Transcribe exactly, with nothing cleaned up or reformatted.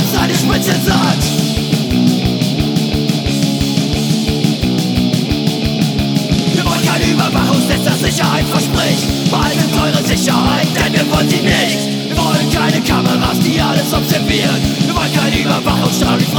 seine Spitze satt. Wir wollen kein Überwachungsnetz, das Sicherheit verspricht. Behaltet eure Sicherheit, denn wir wollen sie nicht. Wir wollen keine Kameras, die alles observieren. Wir wollen keine Überwachungsstaat.